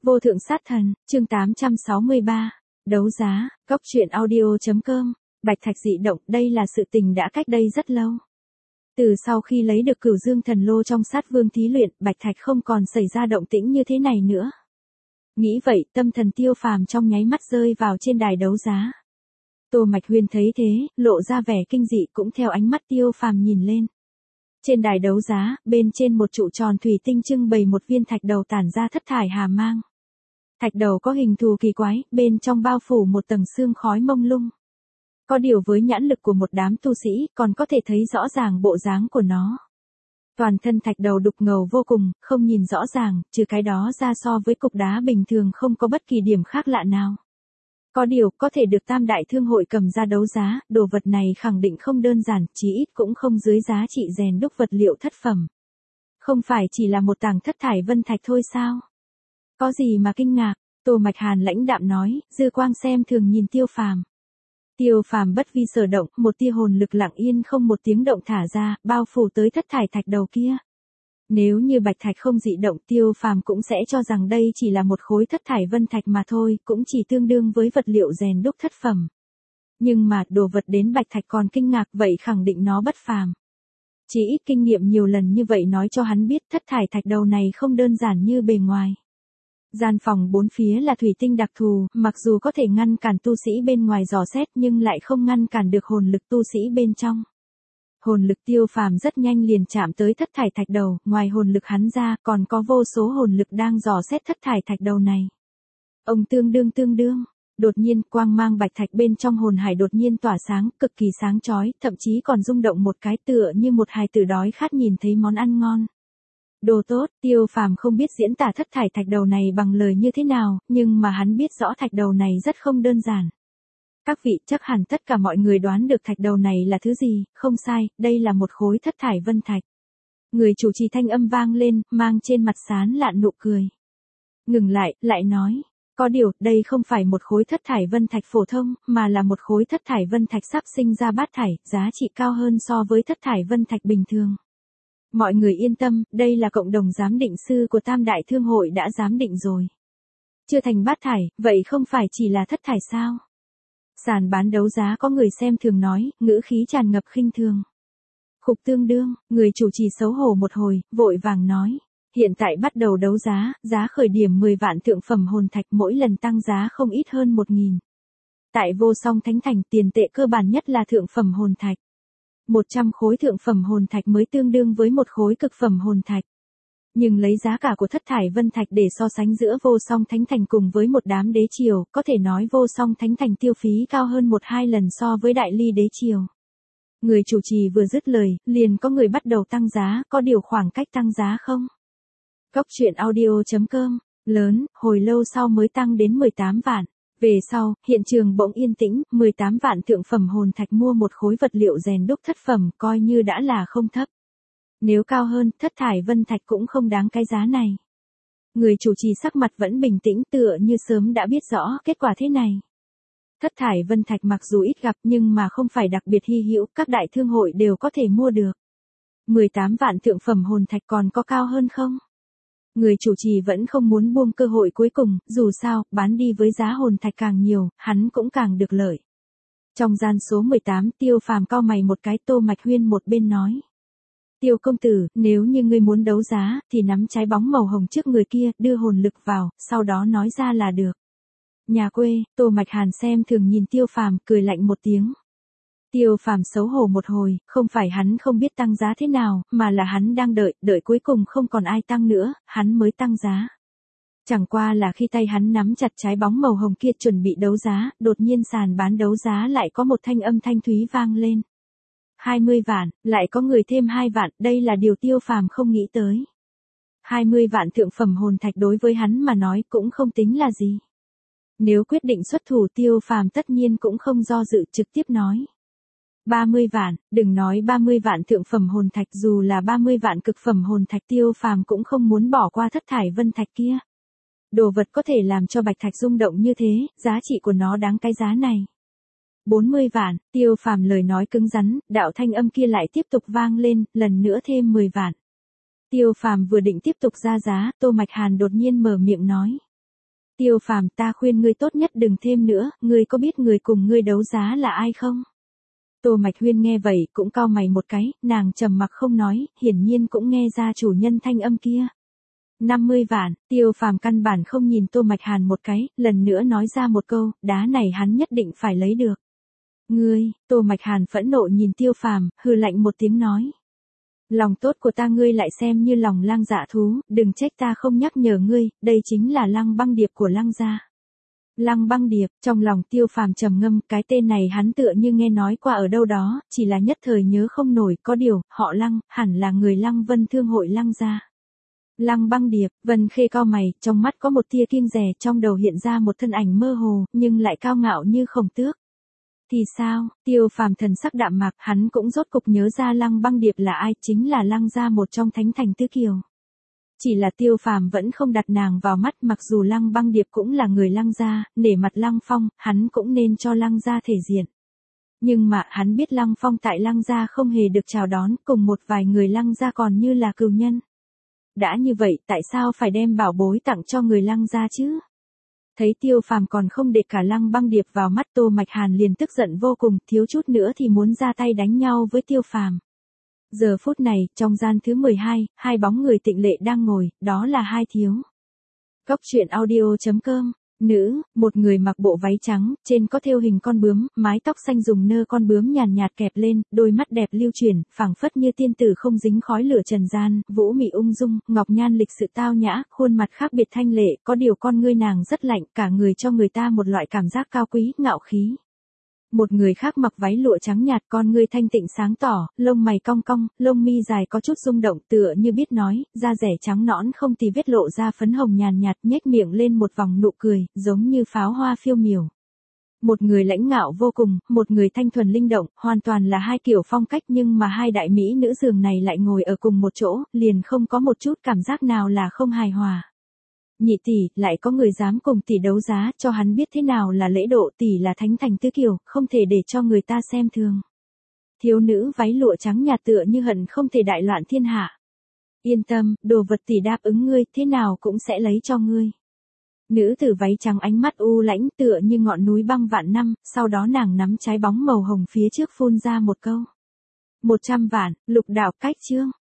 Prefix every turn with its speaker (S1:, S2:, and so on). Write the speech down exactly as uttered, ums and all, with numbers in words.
S1: Vô thượng sát thần, chương tám trăm sáu mươi ba, đấu giá, góc truyện audio.com, Bạch Thạch dị động, đây là sự tình đã cách đây rất lâu. Từ sau khi lấy được Cửu Dương Thần Lô trong Sát Vương thí luyện, Bạch Thạch không còn xảy ra động tĩnh như thế này nữa. Nghĩ vậy, tâm thần Tiêu Phàm trong nháy mắt rơi vào trên đài đấu giá. Tô Mạch Huyên thấy thế, lộ ra vẻ kinh dị cũng theo ánh mắt Tiêu Phàm nhìn lên. Trên đài đấu giá, bên trên một trụ tròn thủy tinh trưng bày một viên thạch đầu tản ra thất thải hà mang. Thạch đầu có hình thù kỳ quái, bên trong bao phủ một tầng sương khói mông lung. Có điều với nhãn lực của một đám tu sĩ, còn có thể thấy rõ ràng bộ dáng của nó. Toàn thân thạch đầu đục ngầu vô cùng, không nhìn rõ ràng, trừ cái đó ra so với cục đá bình thường không có bất kỳ điểm khác lạ nào. Có điều, có thể được Tam Đại Thương hội cầm ra đấu giá, đồ vật này khẳng định không đơn giản, chí ít cũng không dưới giá trị rèn đúc vật liệu thất phẩm. Không phải chỉ là một tảng thất thải vân thạch thôi sao? Có gì mà kinh ngạc? Tô Mạch Hàn lãnh đạm nói, dư quang xem thường nhìn Tiêu Phàm. Tiêu Phàm bất vi sở động, một tia hồn lực lặng yên không một tiếng động thả ra, bao phủ tới thất thải thạch đầu kia. Nếu như bạch thạch không dị động, Tiêu Phàm cũng sẽ cho rằng đây chỉ là một khối thất thải vân thạch mà thôi, cũng chỉ tương đương với vật liệu rèn đúc thất phẩm. Nhưng mà, đồ vật đến bạch thạch còn kinh ngạc, vậy khẳng định nó bất phàm. Chỉ ít kinh nghiệm nhiều lần như vậy nói cho hắn biết thất thải thạch đầu này không đơn giản như bề ngoài. Gian phòng bốn phía là thủy tinh đặc thù, mặc dù có thể ngăn cản tu sĩ bên ngoài dò xét nhưng lại không ngăn cản được hồn lực tu sĩ bên trong. Hồn lực Tiêu Phàm rất nhanh liền chạm tới thất thải thạch đầu, ngoài hồn lực hắn ra, còn có vô số hồn lực đang dò xét thất thải thạch đầu này. Ông tương đương tương đương, đột nhiên quang mang bạch thạch bên trong hồn hải đột nhiên tỏa sáng, cực kỳ sáng chói, thậm chí còn rung động một cái tựa như một hài tử đói khát nhìn thấy món ăn ngon. Đồ tốt, Tiêu Phàm không biết diễn tả thất thải thạch đầu này bằng lời như thế nào, nhưng mà hắn biết rõ thạch đầu này rất không đơn giản. Các vị, chắc hẳn tất cả mọi người đoán được thạch đầu này là thứ gì, không sai, đây là một khối thất thải vân thạch. Người chủ trì thanh âm vang lên, mang trên mặt sán lạn nụ cười. Ngừng lại, lại nói, có điều, đây không phải một khối thất thải vân thạch phổ thông, mà là một khối thất thải vân thạch sắp sinh ra bát thải, giá trị cao hơn so với thất thải vân thạch bình thường. Mọi người yên tâm, đây là cộng đồng giám định sư của Tam Đại Thương hội đã giám định rồi. Chưa thành bát thải, vậy không phải chỉ là thất thải sao? Sàn bán đấu giá có người xem thường nói, ngữ khí tràn ngập khinh thường. Khục tương đương, người chủ trì xấu hổ một hồi, vội vàng nói. Hiện tại bắt đầu đấu giá, giá khởi điểm mười vạn thượng phẩm hồn thạch, mỗi lần tăng giá không ít hơn một nghìn. Tại Vô Song Thánh Thành, tiền tệ cơ bản nhất là thượng phẩm hồn thạch. một trăm khối thượng phẩm hồn thạch mới tương đương với một khối cực phẩm hồn thạch. Nhưng lấy giá cả của thất thải vân thạch để so sánh giữa Vô Song Thánh Thành cùng với một đám đế triều, có thể nói Vô Song Thánh Thành tiêu phí cao hơn một hai lần so với Đại Ly đế triều. Người chủ trì vừa dứt lời, liền có người bắt đầu tăng giá, có điều khoảng cách tăng giá không? Góc truyện audio.com, lớn, hồi lâu sau mới tăng đến mười tám vạn. Về sau, hiện trường bỗng yên tĩnh, mười tám vạn thượng phẩm hồn thạch mua một khối vật liệu rèn đúc thất phẩm, coi như đã là không thấp. Nếu cao hơn, thất thải vân thạch cũng không đáng cái giá này. Người chủ trì sắc mặt vẫn bình tĩnh tựa như sớm đã biết rõ kết quả thế này. Thất thải vân thạch mặc dù ít gặp nhưng mà không phải đặc biệt hy hữu, các đại thương hội đều có thể mua được. mười tám vạn thượng phẩm hồn thạch còn có cao hơn không? Người chủ trì vẫn không muốn buông cơ hội cuối cùng, dù sao, bán đi với giá hồn thạch càng nhiều, hắn cũng càng được lợi. Trong gian số mười tám, Tiêu Phàm cau mày một cái, Tô Mạch Huyên một bên nói. Tiêu công tử, nếu như ngươi muốn đấu giá, thì nắm trái bóng màu hồng trước người kia, đưa hồn lực vào, sau đó nói ra là được. Nhà quê, Tô Mạch Hàn xem thường nhìn Tiêu Phàm, cười lạnh một tiếng. Tiêu Phàm xấu hổ một hồi, không phải hắn không biết tăng giá thế nào, mà là hắn đang đợi, đợi cuối cùng không còn ai tăng nữa, hắn mới tăng giá. Chẳng qua là khi tay hắn nắm chặt trái bóng màu hồng kia chuẩn bị đấu giá, đột nhiên sàn bán đấu giá lại có một thanh âm thanh thúy vang lên. hai mươi vạn, lại có người thêm hai vạn, đây là điều Tiêu Phàm không nghĩ tới. hai mươi vạn thượng phẩm hồn thạch đối với hắn mà nói cũng không tính là gì. Nếu quyết định xuất thủ, Tiêu Phàm tất nhiên cũng không do dự, trực tiếp nói. ba mươi vạn, đừng nói ba mươi vạn thượng phẩm hồn thạch, dù là ba mươi vạn cực phẩm hồn thạch, Tiêu Phàm cũng không muốn bỏ qua thất thải vân thạch kia. Đồ vật có thể làm cho bạch thạch rung động như thế, giá trị của nó đáng cái giá này. bốn mươi vạn, Tiêu Phàm lời nói cứng rắn, đạo thanh âm kia lại tiếp tục vang lên, lần nữa thêm mười vạn. Tiêu Phàm vừa định tiếp tục ra giá, Tô Mạch Hàn đột nhiên mở miệng nói. Tiêu Phàm, ta khuyên ngươi tốt nhất đừng thêm nữa, ngươi có biết người cùng ngươi đấu giá là ai không? Tô Mạch Huyên nghe vậy cũng cau mày một cái, nàng trầm mặc không nói, hiển nhiên cũng nghe ra chủ nhân thanh âm kia. năm mươi vạn, Tiêu Phàm căn bản không nhìn Tô Mạch Hàn một cái, lần nữa nói ra một câu, đá này hắn nhất định phải lấy được. Ngươi, Tô Mạch Hàn phẫn nộ nhìn Tiêu Phàm, hừ lạnh một tiếng nói. Lòng tốt của ta ngươi lại xem như lòng lang dạ thú, đừng trách ta không nhắc nhở ngươi, đây chính là Lăng Băng Điệp của Lăng gia. Lăng Băng Điệp, trong lòng Tiêu Phàm trầm ngâm, cái tên này hắn tựa như nghe nói qua ở đâu đó, chỉ là nhất thời nhớ không nổi, có điều, họ Lăng, hẳn là người Lăng Vân Thương hội Lăng gia. Lăng Băng Điệp, Vân Khê cau mày, trong mắt có một tia kiêng dè, trong đầu hiện ra một thân ảnh mơ hồ, nhưng lại cao ngạo như khổng tước. Thì sao? Tiêu Phàm thần sắc đạm mạc, hắn cũng rốt cục nhớ ra Lăng Băng Điệp là ai, chính là Lăng gia một trong thánh thành tứ kiều. Chỉ là Tiêu Phàm vẫn không đặt nàng vào mắt, mặc dù Lăng Băng Điệp cũng là người Lăng gia, nể mặt Lăng Phong, hắn cũng nên cho Lăng gia thể diện. Nhưng mà hắn biết Lăng Phong tại Lăng gia không hề được chào đón, cùng một vài người Lăng gia còn như là cừu nhân. Đã như vậy, tại sao phải đem bảo bối tặng cho người Lăng gia chứ? Thấy Tiêu Phàm còn không để cả Lăng Băng Điệp vào mắt, Tô Mạch Hàn liền tức giận vô cùng, thiếu chút nữa thì muốn ra tay đánh nhau với Tiêu Phàm. Giờ phút này, trong gian thứ mười hai, hai bóng người tịnh lệ đang ngồi, đó là hai thiếu. Góc truyện audio chấm com. Nữ, một người mặc bộ váy trắng, trên có thêu hình con bướm, mái tóc xanh dùng nơ con bướm nhàn nhạt kẹp lên, đôi mắt đẹp lưu chuyển, phảng phất như tiên tử không dính khói lửa trần gian, vũ mị ung dung, ngọc nhan lịch sự tao nhã, khuôn mặt khác biệt thanh lệ, có điều con ngươi nàng rất lạnh, cả người cho người ta một loại cảm giác cao quý, ngạo khí. Một người khác mặc váy lụa trắng nhạt, con ngươi thanh tịnh sáng tỏ, lông mày cong cong, lông mi dài có chút rung động, tựa như biết nói, da rẻ trắng nõn không tì vết lộ ra phấn hồng nhàn nhạt, nhếch miệng lên một vòng nụ cười, giống như pháo hoa phiêu miểu. Một người lãnh ngạo vô cùng, một người thanh thuần linh động, hoàn toàn là hai kiểu phong cách, nhưng mà hai đại mỹ nữ giường này lại ngồi ở cùng một chỗ, liền không có một chút cảm giác nào là không hài hòa. Nhị tỷ, lại có người dám cùng tỷ đấu giá, cho hắn biết thế nào là lễ độ, tỷ là thánh thành tứ kiều, không thể để cho người ta xem thường. Thiếu nữ váy lụa trắng nhạt tựa như hận không thể đại loạn thiên hạ. Yên tâm, đồ vật tỷ đáp ứng ngươi, thế nào cũng sẽ lấy cho ngươi. Nữ tử váy trắng ánh mắt u lãnh tựa như ngọn núi băng vạn năm, sau đó nàng nắm trái bóng màu hồng phía trước phun ra một câu. Một trăm vạn, lục đạo cách chương.